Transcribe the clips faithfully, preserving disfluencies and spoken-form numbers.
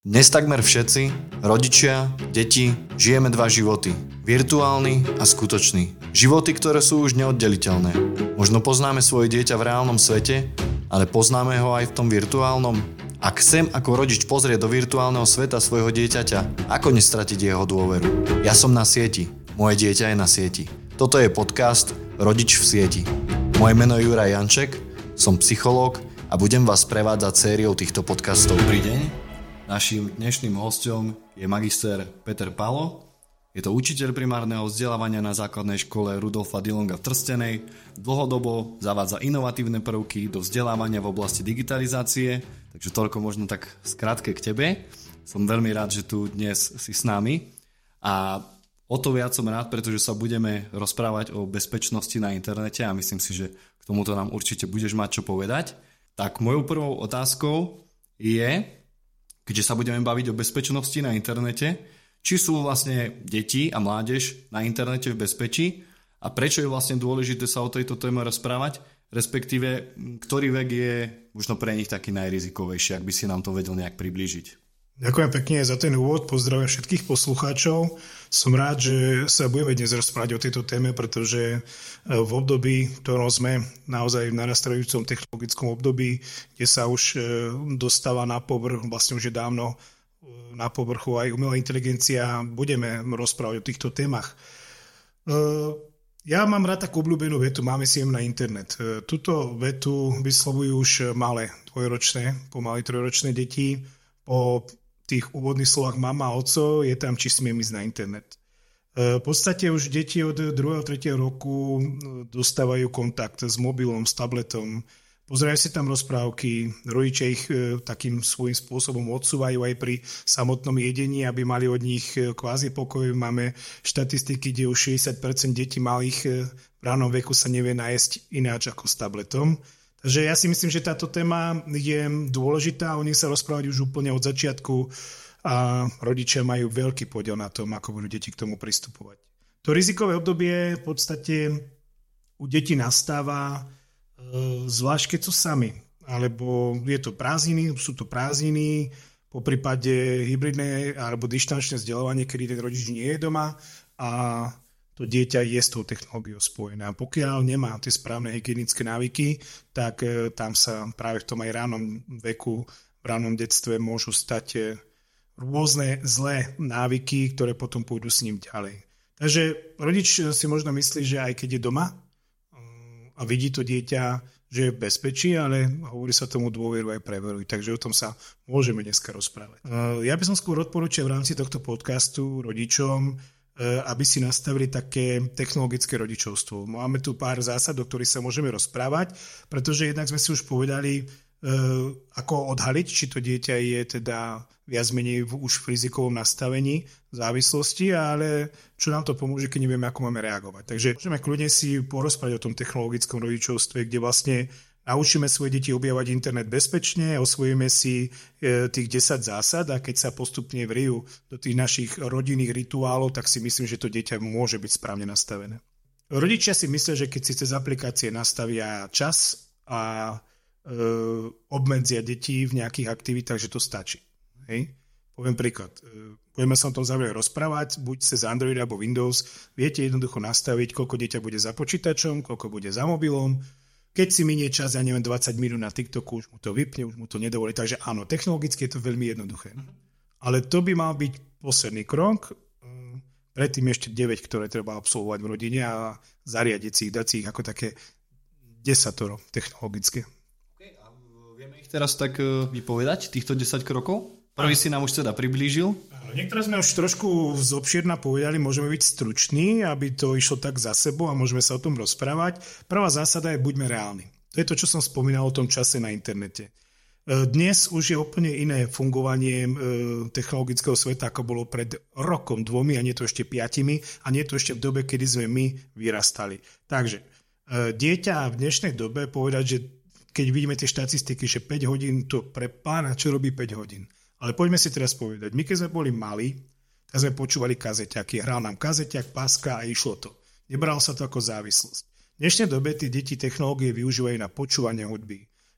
Dnes takmer všetci, rodičia, deti, žijeme dva životy. Virtuálny a skutočný. Životy, ktoré sú už neoddeliteľné. Možno poznáme svoje dieťa v reálnom svete, ale poznáme ho aj v tom virtuálnom. Ak chcem ako rodič pozrieť do virtuálneho sveta svojho dieťaťa, ako nestratiť jeho dôveru? Ja som na sieti. Moje dieťa je na sieti. Toto je podcast Rodič v sieti. Moje meno je Juraj Janček, som psychológ a budem vás prevádzať sériou týchto podcastov. Dobrý deň. Naším dnešným hosťom je magister Peter Palo. Je to učiteľ primárneho vzdelávania na základnej škole Rudolfa Dillonga v Trstenej. Dlhodobo zavádza inovatívne prvky do vzdelávania v oblasti digitalizácie. Takže toľko možno tak skrátke k tebe. Som veľmi rád, že tu dnes si s nami. A o to viac som rád, pretože sa budeme rozprávať o bezpečnosti na internete a myslím si, že k tomuto nám určite budeš mať čo povedať. Tak mojou prvou otázkou je, keďže sa budeme baviť o bezpečnosti na internete, či sú vlastne deti a mládež na internete v bezpečí a prečo je vlastne dôležité sa o tejto téme rozprávať, respektíve ktorý vek je možno pre nich taký najrizikovejší, ak by si nám to vedel nejak priblížiť. Ďakujem pekne za ten úvod, pozdravujem všetkých poslucháčov. Som rád, že sa budeme dnes rozprávať o tejto téme, pretože v období, v ktorom sme naozaj v narastajúcom technologickom období, kde sa už dostáva na povrch, vlastne už je dávno na povrchu aj umelá inteligencia, budeme rozprávať o týchto témach. Ja mám rád takú obľúbenú vetu, máme si jem na internet. Túto vetu vyslovujú už malé dvojročné, pomaly trojročné deti. Po tých úvodných slovách mama a oco je tam, či smiem ísť na internet. V podstate už deti od druhého tretieho roku dostávajú kontakt s mobilom, s tabletom, pozerajú si tam rozprávky, rodičia ich takým svojím spôsobom odsúvajú aj pri samotnom jedení, aby mali od nich kvázi pokoj. Máme štatistiky, kde už šesťdesiat percent detí malých v ránom veku sa nevie nájsť ináč ako s tabletom. Takže ja si myslím, že táto téma je dôležitá, o nej sa rozprávať už úplne od začiatku a rodičia majú veľký podiel na tom, ako budú deti k tomu pristupovať. To rizikové obdobie v podstate u detí nastáva, zvlášť keď sú sami, alebo je to prázdniny, sú to prázdniny, poprípade hybridné alebo dištančné vzdelávanie, kedy ten rodič nie je doma a to dieťa je s tou technológiou spojené. A pokiaľ nemá tie správne hygienické návyky, tak tam sa práve v tom aj ránom veku, v ránom detstve môžu stať rôzne zlé návyky, ktoré potom pôjdu s ním ďalej. Takže rodič si možno myslí, že aj keď je doma a vidí to dieťa, že je v bezpečí, ale hovorí sa tomu dôveru aj preveruj. Takže o tom sa môžeme dneska rozprávať. Ja by som skôr odporúčal v rámci tohto podcastu rodičom, aby si nastavili také technologické rodičovstvo. Máme tu pár zásad, o ktorých sa môžeme rozprávať, pretože jednak sme si už povedali, ako odhaliť, či to dieťa je teda viac menej už v rizikovom nastavení závislosti, ale čo nám to pomôže, keď nevieme, ako máme reagovať. Takže môžeme kľudne si porozprávať o tom technologickom rodičovstve, kde vlastne naučíme svoje deti objavovať internet bezpečne, osvojíme si tých desať zásad a keď sa postupne vrijú do tých našich rodinných rituálov, tak si myslím, že to dieťa môže byť správne nastavené. Rodičia si myslia, že keď si cez aplikácie nastavia čas a e, obmedzia deti v nejakých aktivitách, že to stačí. Hej? Poviem príklad. Budeme sa o tom zároveň rozprávať, buď cez Android alebo Windows. Viete jednoducho nastaviť, koľko dieťa bude za počítačom, koľko bude za mobilom. Keď si minie čas, ja neviem, dvadsať minút na TikToku, už mu to vypne, už mu to nedovolí. Takže áno, technologicky je to veľmi jednoduché. Ale to by mal byť posledný krok. Predtým ešte deväť, ktoré treba absolvovať v rodine a zariadiť si ich, dať si ich ako také desatoro technologické. Okay, a vieme ich teraz tak vypovedať, týchto desať krokov? Prvý si nám už teda priblížil. Niektoré sme už trošku zobširna povedali, môžeme byť struční, aby to išlo tak za sebou a môžeme sa o tom rozprávať. Prvá zásada je buďme reálni. To je to, čo som spomínal o tom čase na internete. Dnes už je úplne iné fungovanie technologického sveta, ako bolo pred rokom, dvomi a nie to ešte piatimi a nie to ešte v dobe, kedy sme my vyrastali. Takže dieťa v dnešnej dobe povedať, že keď vidíme tie štatistiky, že päť hodín to pre pána, čo robí päť hodín. Ale poďme si teraz povedať, my keď sme boli mali, tak sme počúvali kazeťaky, hral nám kazeťak, páska a išlo to. Nebral sa to ako závislosť. V dnešnej dobe tie deti technológie využívajú na počúvanie hudby,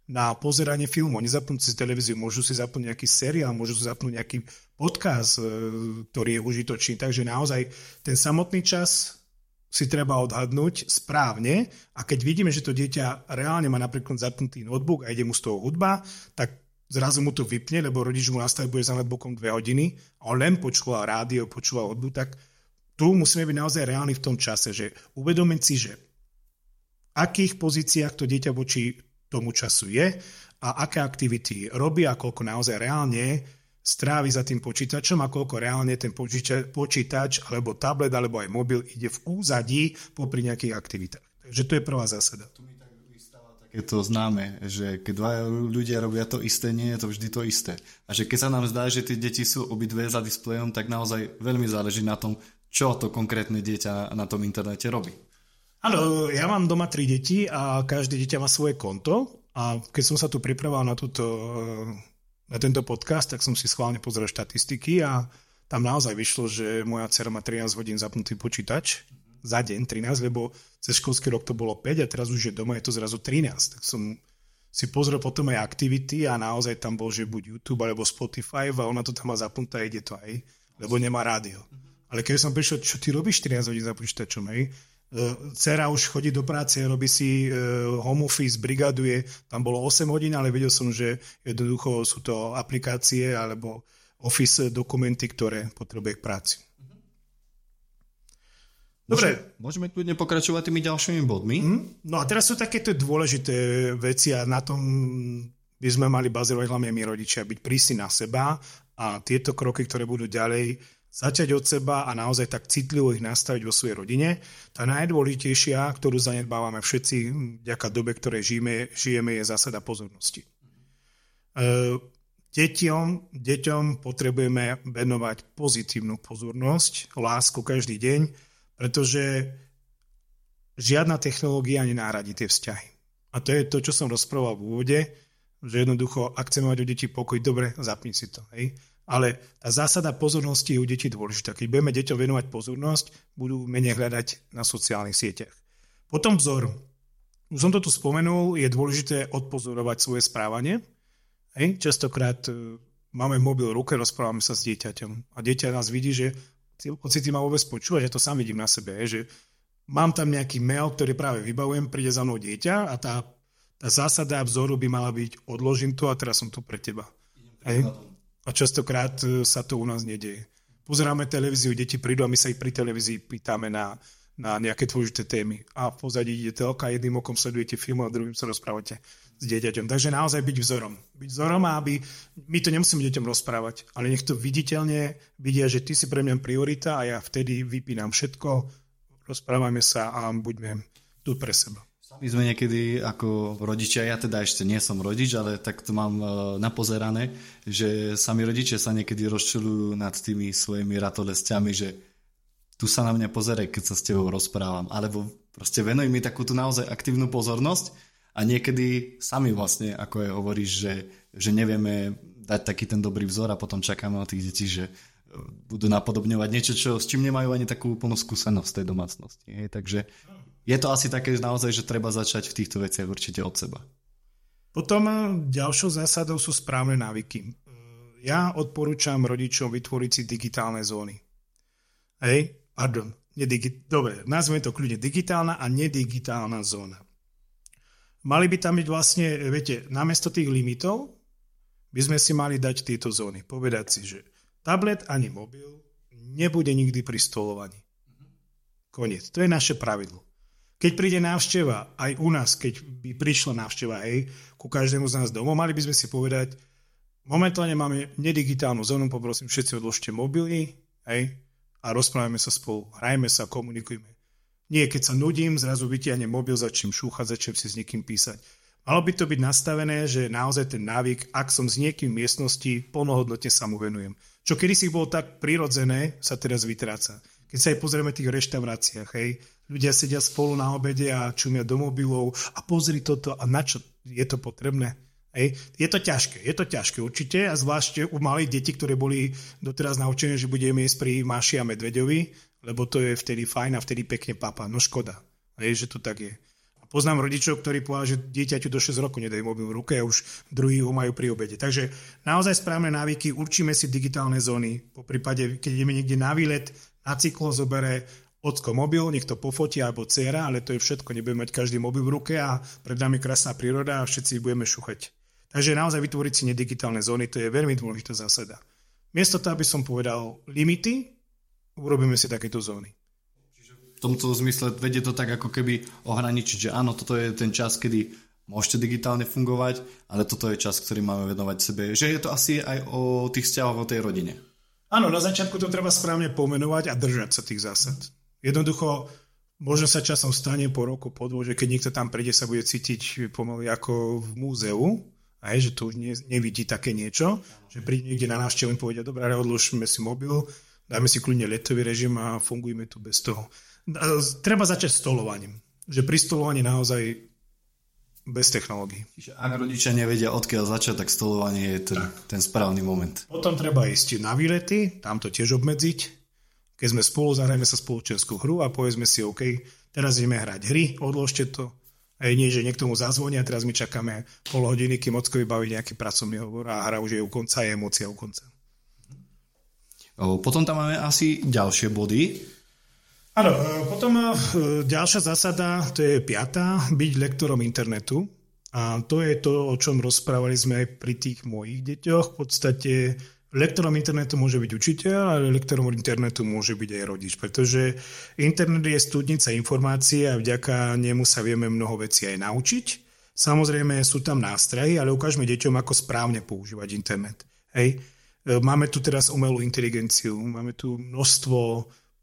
na pozeranie filmov. Nezapnúť si televíziu, môžu si zapnúť nejaký seriál, môžu si zapnúť nejaký podcast, ktorý je užitočný. Takže naozaj ten samotný čas si treba odhadnúť správne a keď vidíme, že to dieťa reálne má napríklad zapnutý notebook a ide mu z toho hudba, tak zrazu mu to vypne, lebo rodič mu nastaví, bude za notebookom dve hodiny a on len počúval rádio, počúval hudbu, tak tu musíme byť naozaj reálni v tom čase, že uvedomiť si, že v akých pozíciách to dieťa voči tomu času je a aké aktivity robí a koľko naozaj reálne strávi za tým počítačom a koľko reálne ten počítač, počítač alebo tablet alebo aj mobil ide v úzadí popri nejakých aktivitách. Takže to je prvá zásada. Tu mi tak vystáva takéto známe, že keď dva ľudia robia to isté, nie je to vždy to isté. A že keď sa nám zdá, že tie deti sú obidve za displejom, tak naozaj veľmi záleží na tom, čo to konkrétne dieťa na tom internete robí. Áno, ja mám doma tri deti a každé dieťa má svoje konto a keď som sa tu pripravoval na, túto, na tento podcast, tak som si schválne pozrel štatistiky a tam naozaj vyšlo, že moja dcera má trinásť hodín zapnutý počítač za deň, trinásť, lebo cez školský rok to bolo päť a teraz už je doma, je to zrazu trinásť. Tak som si pozrel potom aj aktivity a naozaj tam bol, že buď YouTube alebo Spotify a ona to tam má zapnuté a ide to aj, lebo nemá rádio. Ale keď som prišiel, čo ty robíš trinásť hodín za počítačom, hej? Dcera už chodí do práce, robí si home office, brigaduje, tam bolo osem hodín, ale vedel som, že jednoducho sú to aplikácie alebo office dokumenty, ktoré potrebuje k práci. Dobre. Môžeme kľudne pokračovať tými ďalšími bodmi. No a teraz sú takéto dôležité veci a na tom by sme mali bazírovať hlavne my rodičia, byť prísni na seba a tieto kroky, ktoré budú ďalej, začať od seba a naozaj tak citlivo ich nastaviť vo svojej rodine. Tá najdôležitejšia, ktorú zanedbávame všetci vďaka dobe, ktorej žijeme, žijeme, je zásada pozornosti. Deťom, deťom potrebujeme venovať pozitívnu pozornosť, lásku každý deň, pretože žiadna technológia nenahradí tie vzťahy. A to je to, čo som rozprával v úvode, že jednoducho, ak chceme mať u detí pokoj, dobre, zapni si to, hej. Ale tá zásada pozornosti je u detí dôležitá. Keď budeme deťom venovať pozornosť, budú menej hľadať na sociálnych sieťach. Potom vzor. Už som to tu spomenul, je dôležité odpozorovať svoje správanie. Hej. Častokrát e, máme mobil v ruke, rozprávame sa s dieťaťom. A dieťa nás vidí, že pocity ma vôbec počúva, že to sám vidím na sebe. Hej, že mám tam nejaký mail, ktorý práve vybavujem, príde za mnou dieťa a tá, tá zásada vzoru by mala byť odložím to a teraz som tu pre teba. Hej. A častokrát sa to u nás nedieje. Pozeráme televíziu, deti prídu a my sa ich pri televízii pýtame na, na nejaké dôležité témy. A v pozadí ide telka, jedným okom sledujete film a druhým sa rozprávate s dieťaťom. Takže naozaj byť vzorom. Byť vzorom a aby, my to nemusíme deťom rozprávať, ale nech to viditeľne vidia, že ty si pre mňa priorita a ja vtedy vypínam všetko, rozprávame sa a buďme tu pre seba. My sme niekedy ako rodičia, ja teda ešte nie som rodič, ale tak to mám napozerané, že sami rodičia sa niekedy rozčuľujú nad tými svojimi ratolesťami, že tu sa na mňa pozeraj, keď sa s tebou rozprávam. Alebo proste venuj mi takúto naozaj aktívnu pozornosť a niekedy sami vlastne, ako je hovoríš, že, že nevieme dať taký ten dobrý vzor a potom čakáme od tých detí, že budú napodobňovať niečo, čo, s čím nemajú ani takú úplnú skúsenosť tej domácnosti. Hej? Takže je to asi také naozaj, že treba začať v týchto veciach určite od seba. Potom ďalšou zásadou sú správne návyky. Ja odporúčam rodičom vytvoriť si digitálne zóny. Hej, pardon, nedigi- dobre, nazveme to kľudne digitálna a nedigitálna zóna. Mali by tam byť vlastne, viete, namiesto tých limitov by sme si mali dať tieto zóny. Povedať si, že tablet ani mobil nebude nikdy pri stolovaní. Koniec. To je naše pravidlo. Keď príde návšteva, aj u nás, keď by prišla návšteva, hej, ku každému z nás domov, mali by sme si povedať, momentálne máme nedigitálnu zónu, poprosím, všetci odložte mobily, hej, a rozprávame sa spolu, hrajme sa, komunikujme. Nie, keď sa nudím, zrazu vytiahnem mobil, začnem šúchať, začnem si s niekým písať. Malo by to byť nastavené, že naozaj ten návyk, ak som s niekým v miestnosti, plnohodnotne sa mu venujem. Čo kedysi bolo tak prirodzené, sa teraz vytráca. Keď sa aj pozrieme v tých reštauráciách, hej, ľudia sedia spolu na obede a čumia do mobilov a pozri toto a na čo je to potrebné. Hej. Je to ťažké, je to ťažké určite a zvlášť u malých detí, ktoré boli doteraz naučené, že budeme jesť pri Máši a Medveďovi, lebo to je vtedy fajn a vtedy pekne papa. No škoda, hej, že to tak je. A Poznám rodičov, ktorí povedali, že dieťaťu do šesť rokov nedajú mobil v ruke a už druhý ho majú pri obede. Takže naozaj správne návyky, určíme si digitálne zóny. Po prípade, keď ideme niekde na výlet, na cyklo zobere ocko mobil, nech to pofotí alebo dcera, ale to je všetko. Nebudeme mať každý mobil v ruke a pred nami krásna príroda a všetci budeme šuchať. Takže naozaj vytvoriť si nedigitálne zóny, to je veľmi dôležitá zásada. Miesto toho, aby som povedal limity, urobíme si takéto zóny. V tomto zmysle vedie to tak ako keby ohraničiť, že áno, toto je ten čas, kedy môžete digitálne fungovať, ale toto je čas, ktorý máme venovať sebe. Že je to asi aj o tých vzťahoch, o tej rodine. Áno, na začiatku to treba správne pomenovať a držať sa tých zásad. Jednoducho, možno sa časom stane po roku, po dvoch, že keď niekto tam príde, sa bude cítiť pomaly ako v múzeu, aj, že to už ne, nevidí také niečo, že príde niekde na návštevu a povedia, dobré, odložíme si mobil, dáme si kľudne letový režim a fungujeme tu bez toho. Treba začať stolovaním. Že pri stolovaní naozaj bez technológií. Čiže ak rodičia nevedia, odkiaľ začať, tak stolovanie je ten, ten správny moment. Potom treba ísť na výlety, tam to tiež obmedziť. Keď sme spolu, zahrajme sa spoločenskú hru a povedzme si, OK, teraz ideme hrať hry, odložte to. Aj nie, že niekto mu zazvoní a teraz my čakáme pol hodiny, kým ocko vybaví nejaký pracovný hovor a hra už je u konca, je emócia u konca. O, potom tam máme asi ďalšie body. Áno, potom ďalšia zásada, to je piatá, byť lektorom internetu. A to je to, o čom rozprávali sme aj pri tých mojich deťoch. V podstate lektorom internetu môže byť učiteľ, ale lektorom internetu môže byť aj rodič, pretože internet je studnica informácií a vďaka nemu sa vieme mnoho vecí aj naučiť. Samozrejme sú tam nástrahy, ale ukážme deťom, ako správne používať internet. Hej. Máme tu teraz umelú inteligenciu, máme tu množstvo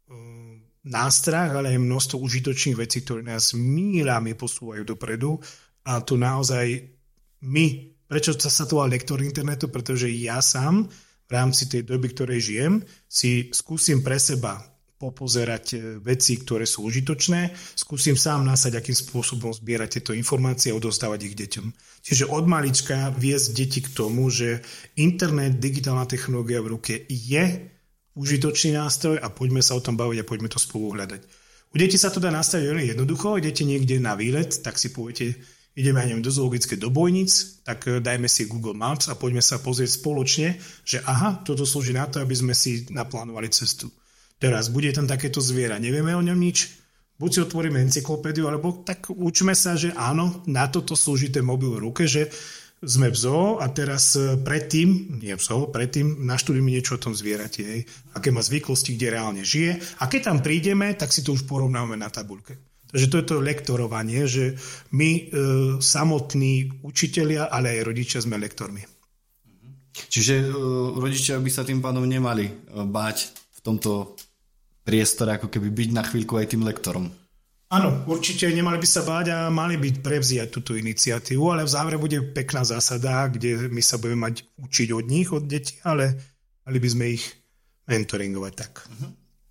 nástrah, ale aj množstvo užitočných vecí, ktoré nás míľami posúvajú dopredu a tu naozaj my, prečo sa to volá lektor internetu, pretože ja sám v rámci tej doby, ktorej žijem, si skúsim pre seba popozerať veci, ktoré sú užitočné, skúsim sám nasať, akým spôsobom zbierať tieto informácie a odostávať ich deťom. Čiže od malička viesť deti k tomu, že internet, digitálna technológia v ruke je užitočný nástroj a poďme sa o tom baviť a poďme to spolu hľadať. U detí sa to dá nastaviť veľmi jednoducho, idete niekde na výlet, tak si poviete, ideme aj neviem, do zoologické do Bojnic, tak dajme si Google Maps a poďme sa pozrieť spoločne, že aha, toto slúži na to, aby sme si naplánovali cestu. Teraz bude tam takéto zviera, nevieme o ňom nič, buď si otvoríme encyklopédiu, alebo tak učme sa, že áno, na toto slúži ten mobil v ruke, že sme v zoo a teraz predtým, nie v zoo, predtým naštudujeme niečo o tom zvierati, hej, aké má zvyklosti, kde reálne žije a keď tam prídeme, tak si to už porovnáme na tabuľke. Takže to je to lektorovanie, že my e, samotní učitelia, ale aj rodičia sme lektormi. Čiže e, rodičia by sa tým pádom nemali e, báť v tomto priestore, ako keby byť na chvíľku aj tým lektorom. Áno, určite nemali by sa báť a mali by prevziať túto iniciatívu, ale v závere bude pekná zásada, kde my sa budeme mať učiť od nich, od detí, ale mali by sme ich mentoringovať tak. Uh-huh.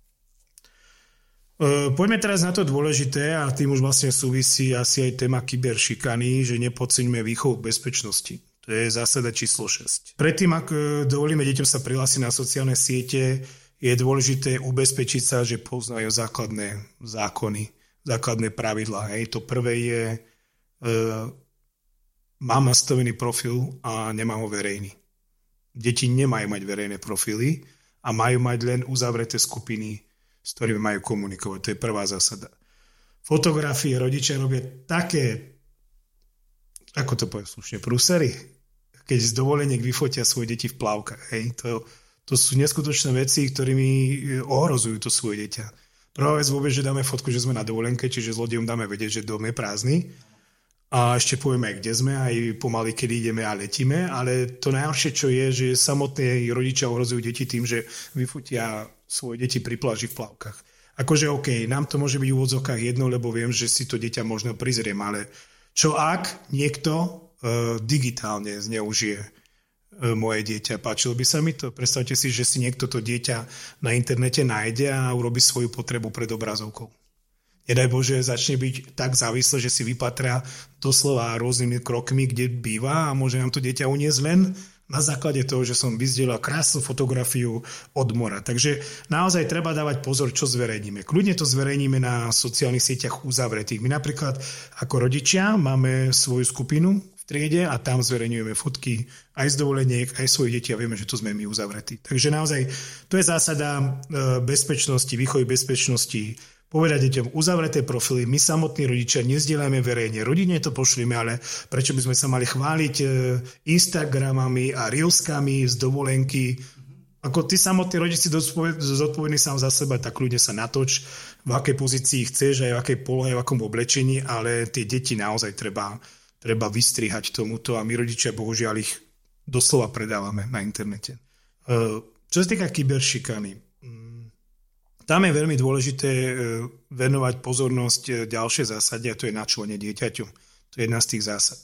Poďme teraz na to dôležité a tým už vlastne súvisí asi aj téma kyberšikany, že nepodceňme výchovu k bezpečnosti. To je zásada číslo šesť. Predtým, ak dovolíme deťom sa prihlásiť na sociálne siete, je dôležité ubezpečiť sa, že poznajú základné zákony, základné pravidlá. Hej. To prvé je, e, mám nastavený profil a nemám ho verejný. Deti nemajú mať verejné profily a majú mať len uzavreté skupiny, s ktorými majú komunikovať. To je prvá zásada. Fotografie rodičia robia také, ako to poviem slušne, prúsery, keď z dovoleniek vyfotia svoje deti v plavkách. Hej. To, to sú neskutočné veci, ktorými ohrozujú to svoje dieťa. Prvá vec vôbec, že dáme fotku, že sme na dovolenke, čiže zlodejom dáme vedieť, že dom je prázdny. A ešte povieme aj, kde sme, aj pomaly, kedy ideme a letíme. Ale to najhoršie, čo je, že samotné rodičia ohrozujú deti tým, že vyfotia svoje deti pri pláži v plavkách. Akože OK, nám to môže byť v úvodzovkách jedno, lebo viem, že si to dieťa možno prizriem, ale čo ak niekto uh, digitálne zneužije moje dieťa. Páčilo by sa mi to? Predstavte si, že si niekto to dieťa na internete nájde a urobí svoju potrebu pred obrazovkou. Nedaj Bože, začne byť tak závislé, že si vypatrá doslova rôznymi krokmi, kde býva a môže nám to dieťa uniesť len na základe toho, že som vyzdielal krásnu fotografiu od mora. Takže naozaj treba dávať pozor, čo zverejníme. Kľudne to zverejníme na sociálnych sieťach uzavretých. My napríklad ako rodičia máme svoju skupinu v triede a tam zverejňujeme fotky aj z dovoleniek, aj svojich detí a vieme, že tu sme my uzavretí. Takže naozaj to je zásada bezpečnosti, výchovy bezpečnosti, povedať deťom uzavreté profily, my samotní rodičia nezdielajme verejne, rodine to pošlíme, ale prečo by sme sa mali chváliť Instagramami a reelskami z dovolenky. Ako ty samotní rodiči zodpovední sám za seba, tak ľudia sa natoč, v akej pozícii chceš, aj v akej polohe, v akom oblečení, ale tie deti naozaj treba, treba vystrihať tomuto a my rodičia bohužiaľ ich doslova predávame na internete. Čo sa týka kyberšikany, tam je veľmi dôležité venovať pozornosť ďalšej zásade a to je načúvanie dieťaťu. To je jedna z tých zásad.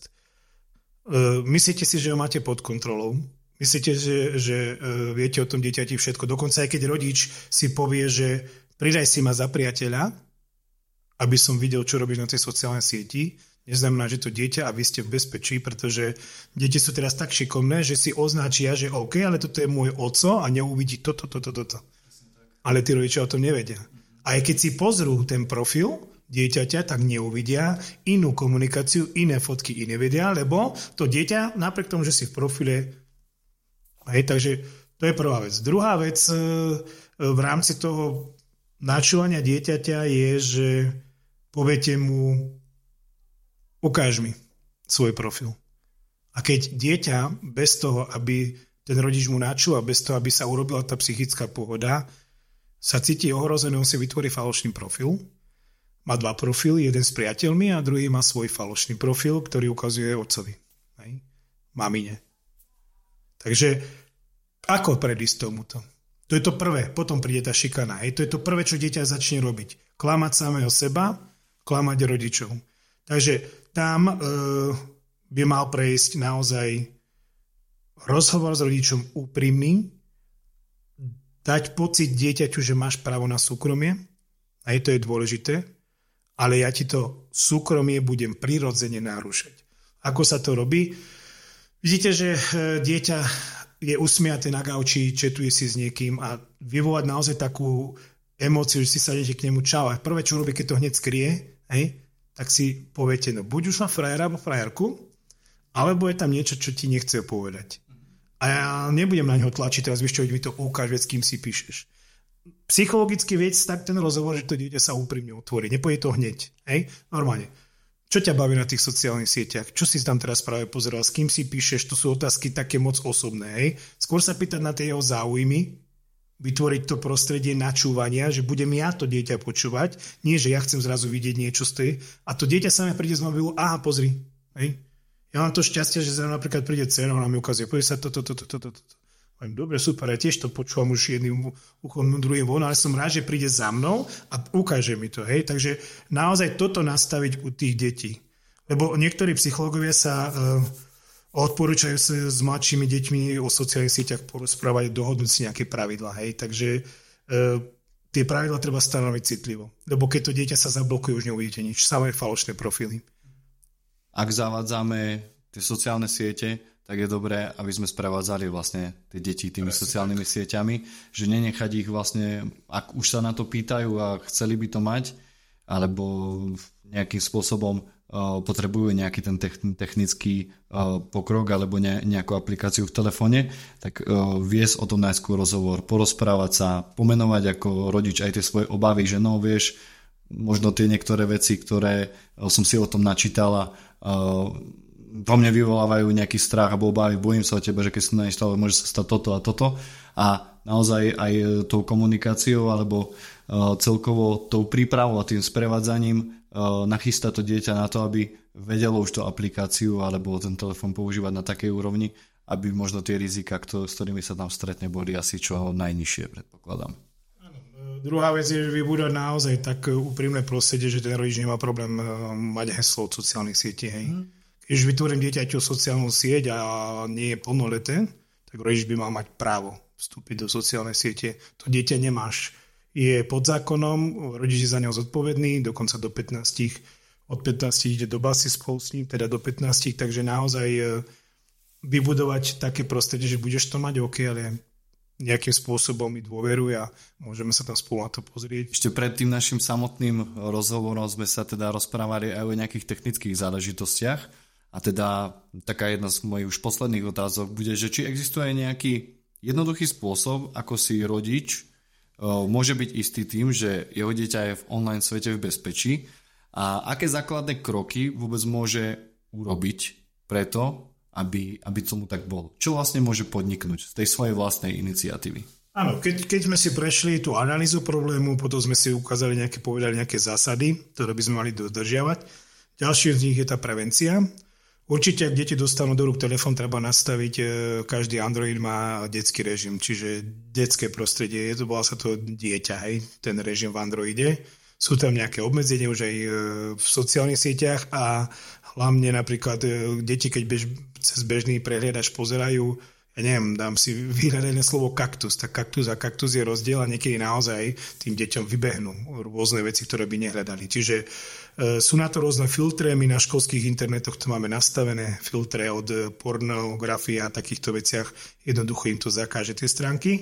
Myslíte si, že ho máte pod kontrolou? Myslíte, že, že viete o tom dieťati všetko? Dokonca aj keď rodič si povie, že pridaj si ma za priateľa, aby som videl, čo robíš na tej sociálnej sieti, neznamená, že to dieťa a vy ste v bezpečí, pretože deti sú teraz tak šikovné, že si označia, že OK, ale toto je môj oco a neuvidí toto, toto, toto. Ale tí rodičia o tom nevedia. A aj keď si pozrú ten profil dieťaťa, tak neuvidia inú komunikáciu, iné fotky, iné videá, lebo to dieťa, napriek tomu, že si v profile... Hej, takže to je prvá vec. Druhá vec v rámci toho načúvania dieťaťa je, že poviete mu, ukáž mi svoj profil. A keď dieťa bez toho, aby ten rodič mu načúva, bez toho, aby sa urobila tá psychická pohoda, sa cíti ohrozený, on si vytvorí falošný profil. Má dva profily, jeden s priateľmi a druhý má svoj falošný profil, ktorý ukazuje otcovi. Hej? Mamine. Takže ako predísť tomuto? To je to prvé, potom príde tá šikana. Hej? To je to prvé, čo dieťa začne robiť. Klamať samého seba, klamať rodičov. Takže tam e, by mal prejsť naozaj rozhovor s rodičom úprimný, dať pocit dieťaťu, že máš právo na súkromie, aj to je dôležité, ale ja ti to súkromie budem prirodzene narúšať. Ako sa to robí? Vidíte, že dieťa je usmiaté na gauči, četuje si s niekým a vyvolať naozaj takú emóciu, že si sadnete k nemu čau. A prvé, čo robí, keď to hneď skrie, hej, tak si poviete, no buď už má frajera alebo frajerku, alebo je tam niečo, čo ti nechce povedať. A ja nebudem na neho tlačiť, teraz vieš čo, mi to ukáž, s kým si píšeš. Psychologicky vieš tak ten rozhovor, že to dieťa sa úprimne otvorí. Nepôjde to hneď. Hej? Normálne. Čo ťa baví na tých sociálnych sieťach? Čo si tam teraz práve pozeral? S kým si píšeš? To sú otázky také moc osobné. Hej? Skôr sa pýtať na tie jeho záujmy, vytvoriť to prostredie načúvania, že budem ja to dieťa počúvať, nie, že ja chcem zrazu vidieť niečo z tej. A to dieťa sa mi príde z mobilu, aha, pozri. Hej? Ja mám to šťastie, že zrazu napríklad príde dcera, ona mi ukazuje, povie sa toto, toto, toto, toto. Dobre, super, ja tiež to počúvam už jedným uchom, druhým von, ale som rád, že príde za mnou a ukáže mi to. Hej? Takže naozaj toto nastaviť u tých detí. Lebo niektorí psychológovia sa uh, odporúčajú sa s mladšími deťmi o sociálnych sieťach porozprávať, dohodnúť si nejaké pravidlá. Hej? Takže uh, tie pravidlá treba stanoviť citlivo. Lebo keď to dieťa sa zablokuje, už neuvidíte nič. Samé falošné profily. Ak zavádzame tie sociálne siete, tak je dobré, aby sme sprevádzali vlastne tie deti tými sociálnymi sieťami, že nenechať ich vlastne, ak už sa na to pýtajú a chceli by to mať, alebo nejakým spôsobom uh, potrebujú nejaký ten technický uh, pokrok alebo ne, nejakú aplikáciu v telefóne, tak uh, viesť o tom najskôr rozhovor, porozprávať sa, pomenovať ako rodič aj tie svoje obavy, že no vieš, možno tie niektoré veci, ktoré uh, som si o tom načítala, uh, vo mne vyvolávajú nejaký strach alebo obavy, bojím sa o teba, že keď som nainštaloval, môže sa stať toto a toto. A naozaj aj tou komunikáciou alebo uh, celkovo tou prípravou a tým sprevádzaním uh, nachystá to dieťa na to, aby vedelo už tú aplikáciu alebo ten telefón používať na takej úrovni, aby možno tie rizika, kto, s ktorými sa tam stretne, boli asi čo najnižšie, predpokladám. Druhá vec je, že vybudovať naozaj tak úprimné prostredie, že ten rodič nemá problém uh, mať heslo od sociálnych sietí, hej. Hmm. Keď vytvorím dieťaťu sociálnu sieť a nie je plnoleté, tak rodič by mal mať právo vstúpiť do sociálnej siete. To dieťa nemáš. Je pod zákonom, rodič je za neho zodpovedný, dokonca do pätnástich. Od pätnástich ide do basy spolu s ním, teda do pätnástich, takže naozaj vybudovať také prostredie, že budeš to mať OK, ale nejakým spôsobom mi dôveruj a môžeme sa tam spolu na to pozrieť. Ešte pred tým našim samotným rozhovorom sme sa teda rozprávali aj o nejakých technických záležitostiach a teda taká jedna z mojich už posledných otázok bude, že či existuje nejaký jednoduchý spôsob, ako si rodič môže byť istý tým, že jeho dieťa je v online svete v bezpečí a aké základné kroky vôbec môže urobiť preto, aby, aby tomu tak bolo. Čo vlastne môže podniknúť z tej svojej vlastnej iniciatívy? Áno, keď, keď sme si prešli tú analýzu problému, potom sme si ukázali nejaké, povedali nejaké zásady, ktoré by sme mali dodržiavať. Ďalšie z nich je tá prevencia. Určite, ak deti dostanú do rúk telefón, treba nastaviť, každý Android má detský režim, čiže detské prostredie, je to, volá sa to dieťa, hej, ten režim v Androide. Sú tam nejaké obmedzenia už aj v sociálnych sieťach a hlavne napríklad deti, keď bež, cez bežný prehliadač pozerajú, ja neviem, dám si vyhľadané slovo kaktus, tak kaktus a kaktus je rozdiel a niekedy naozaj tým deťom vybehnú rôzne veci, ktoré by nehľadali. Čiže e, sú na to rôzne filtre, my na školských internetoch to máme nastavené, filtre od pornografie a takýchto veciach, jednoducho im to zakáže tie stránky.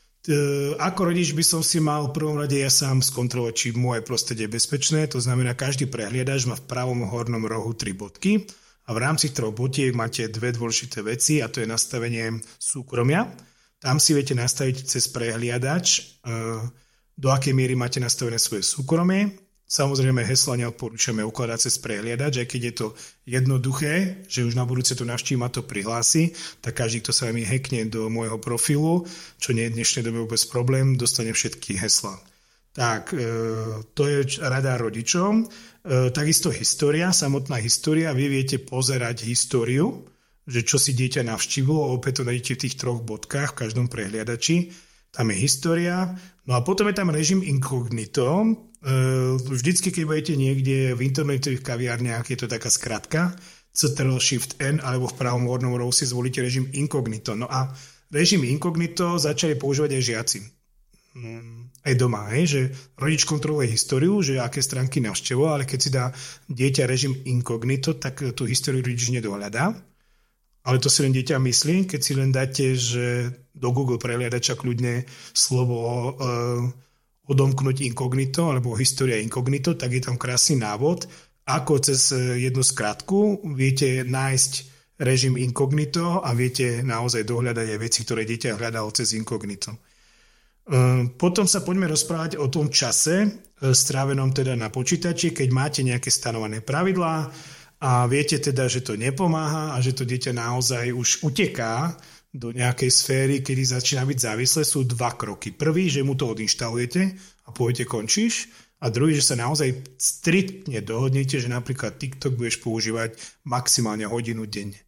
Ako rodič by som si mal v prvom rade ja sám skontrolovať, či moje prostredie je bezpečné. To znamená, každý prehliadač má v pravom hornom rohu tri bodky a v rámci troch botiek máte dve dôležité veci a to je nastavenie súkromia. Tam si viete nastaviť cez prehliadač, do akej miery máte nastavené svoje súkromie. Samozrejme, hesla neodporúčame ukladať cez prehliadač, aj keď je to jednoduché, že už na budúce to navštívim a to prihlási, tak každý, kto sa mi hackne do môjho profilu, čo nie je v dnešnej dobe vôbec problém, dostane všetky heslá. Tak, e, to je rada rodičom. E, takisto história, samotná história, vy viete pozerať históriu, že čo si dieťa navštívilo, opäť to nájdete v tých troch bodkách v každom prehliadači. Tam je história, no a potom je tam režim inkognito. Vždycky, keď budete niekde v internetových kaviarniach, je to taká skratka, Ctrl Shift N, alebo v pravom hornom rohu si zvolíte režim inkognito. No a režim inkognito začali používať aj žiaci. Aj doma, hej, že rodič kontroluje históriu, že aké stránky navštevoval, ale keď si dá dieťa režim inkognito, tak tú históriu rodič nedohľadá. Ale to si len dieťa myslí, keď si len dáte, že do Google prehliadača kľudne slovo e, odomknúť inkognito alebo história inkognito, tak je tam krásny návod, ako cez jednu skratku viete nájsť režim inkognito a viete naozaj dohľadať aj veci, ktoré dieťa hľadalo cez inkognito. E, potom sa poďme rozprávať o tom čase, e, strávenom teda na počítači, keď máte nejaké stanovené pravidlá, a viete teda, že to nepomáha a že to dieťa naozaj už uteká do nejakej sféry, kedy začína byť závislé, sú dva kroky. Prvý, že mu to odinštalujete a poviete končíš. A druhý, že sa naozaj striktne dohodnete, že napríklad TikTok budeš používať maximálne hodinu denne.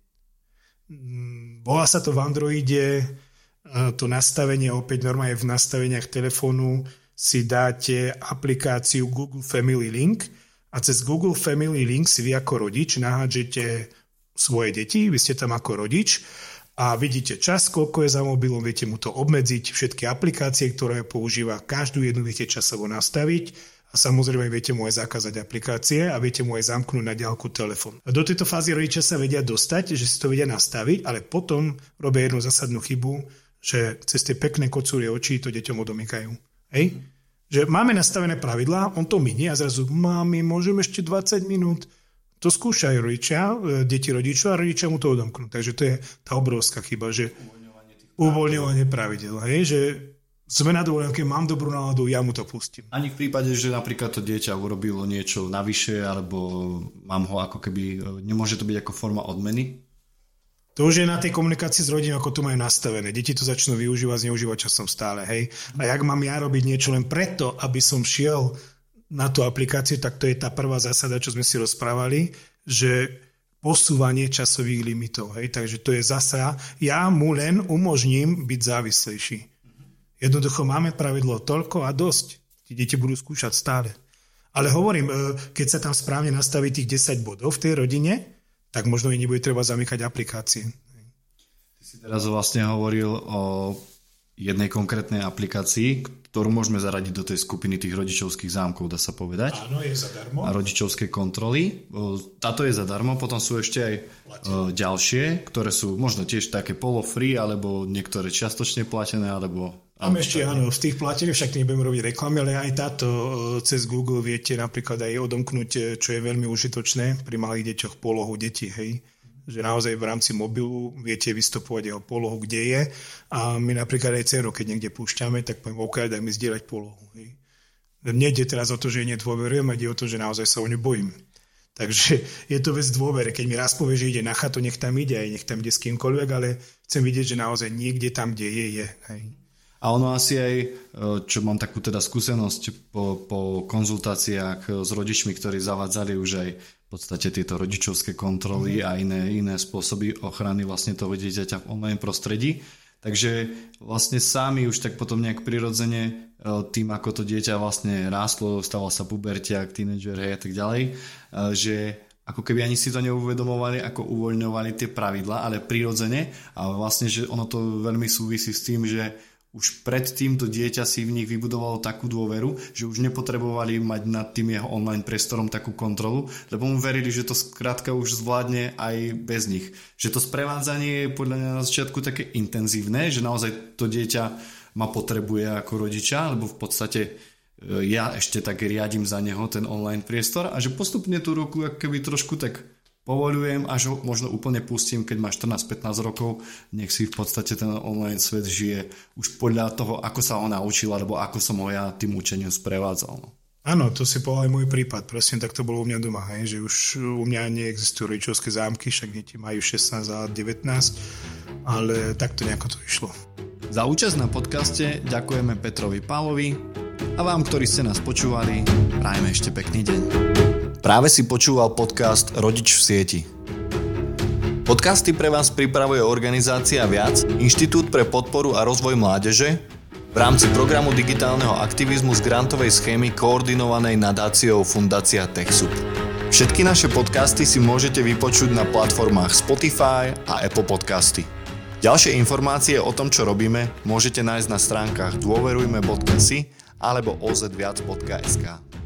Volá sa to v Androide, to nastavenie, opäť normálne v nastaveniach telefónu si dáte aplikáciu Google Family Link, a cez Google Family Link si vy ako rodič nahádžete svoje deti, vy ste tam ako rodič a vidíte čas, koľko je za mobilom, viete mu to obmedziť, všetky aplikácie, ktoré používa, každú jednu viete časovo nastaviť a samozrejme viete mu aj zakázať aplikácie a viete mu aj zamknúť na diaľku telefón. Do tejto fázy rodičia sa vedia dostať, že si to vedia nastaviť, ale potom robia jednu zásadnú chybu, že cez tie pekné kocúrie oči to deťom odomykajú. Hej? Že máme nastavené pravidlá, on to minie a zrazu, mami, môžem ešte dvadsať minút. To skúšajú rodičia, deti rodičov a rodičia mu to odomknú. Takže to je tá obrovská chyba, že uvoľňovanie pravidel. Hej, že sme na dovolenke, mám dobrú náladu, ja mu to pustím. Ani v prípade, že napríklad to dieťa urobilo niečo navyše, alebo mám ho ako keby, nemôže to byť ako forma odmeny? To už je na tej komunikácii s rodinou, ako to majú nastavené. Deti to začnú využívať, zneužívať časom stále. Hej. A jak mám ja robiť niečo len preto, aby som šiel na tú aplikáciu, tak to je tá prvá zásada, čo sme si rozprávali, že posúvanie časových limitov. Hej. Takže to je zasa, ja mu len umožním byť závislejší. Jednoducho máme pravidlo toľko a dosť. Tí deti budú skúšať stále. Ale hovorím, keď sa tam správne nastaví tých desať bodov v tej rodine, tak možno i nebude treba zamykať aplikácie. Ty si teraz vlastne hovoril o jednej konkrétnej aplikácii, ktorú môžeme zaradiť do tej skupiny tých rodičovských zámkov, dá sa povedať. Áno, je zadarmo. A rodičovské kontroly. Táto je zadarmo, potom sú ešte aj platené ďalšie, ktoré sú možno tiež také polo-free, alebo niektoré čiastočne platené, alebo... Mám ešte, áno, z tých platených, však nebudem robiť reklamy, ale aj táto cez Google viete napríklad aj odomknúť, čo je veľmi užitočné pri malých deťoch, polohu detí, hej. Že naozaj v rámci mobilu viete vystopovať jeho polohu, kde je. A my napríklad aj dceru, keď niekde púšťame, tak poviem, OK, daj mi zdieľať polohu. Hej. Nejde teraz o to, že jej nedôverujem, a ide o to, že naozaj sa o ňu bojím. Takže je to vec dôvere. Keď mi raz povie, že ide na chatu, nech tam ide, aj nech tam ide s kýmkoľvek, ale chcem vidieť, že naozaj niekde tam, kde je, je. Hej. A ono asi aj, čo mám takú teda skúsenosť po, po konzultáciách s rodičmi, ktorí zavádzali už aj v podstate tieto rodičovské kontroly a iné, iné spôsoby ochrany vlastne toho dieťaťa v online prostredí. Takže vlastne sami už tak potom nejak prirodzene tým, ako to dieťa vlastne rástlo, stával sa pubertiak, tínedžer, hej a tak ďalej, že ako keby ani si to neuvedomovali, ako uvoľňovali tie pravidlá, ale prirodzene a vlastne, že ono to veľmi súvisí s tým, že už predtým to dieťa si v nich vybudovalo takú dôveru, že už nepotrebovali mať nad tým jeho online priestorom takú kontrolu, lebo mu verili, že to skrátka už zvládne aj bez nich. Že to sprevádzanie je podľa mňa na začiatku také intenzívne, že naozaj to dieťa ma potrebuje ako rodiča, lebo v podstate ja ešte tak riadím za neho ten online priestor a že postupne tú ruku keby trošku tak povoľujem, až ho možno úplne pustím, keď má štrnásť pätnásť rokov, nech si v podstate ten online svet žije už podľa toho, ako sa ho naučil, alebo ako som ho ja tým učením sprevádzal. No. Áno, to si povedal aj môj prípad, presne tak to bolo u mňa doma, hej, že už u mňa neexistujú rodičovské zámky, však deti majú šestnásť a devätnásť, ale takto nejako to išlo. Za účasť na podcaste ďakujeme Petrovi Pálovi a vám, ktorí ste nás počúvali, prajeme ešte pekný deň. Práve si počúval podcast Rodič v sieti. Podcasty pre vás pripravuje organizácia Viac, Inštitút pre podporu a rozvoj mládeže v rámci programu digitálneho aktivizmu z grantovej schémy koordinovanej nadáciou Fundácia TechSoup. Všetky naše podcasty si môžete vypočuť na platformách Spotify a Apple Podcasty. Ďalšie informácie o tom, čo robíme, môžete nájsť na stránkach dôverujme bodka es i alebo o zet viac bodka es ká.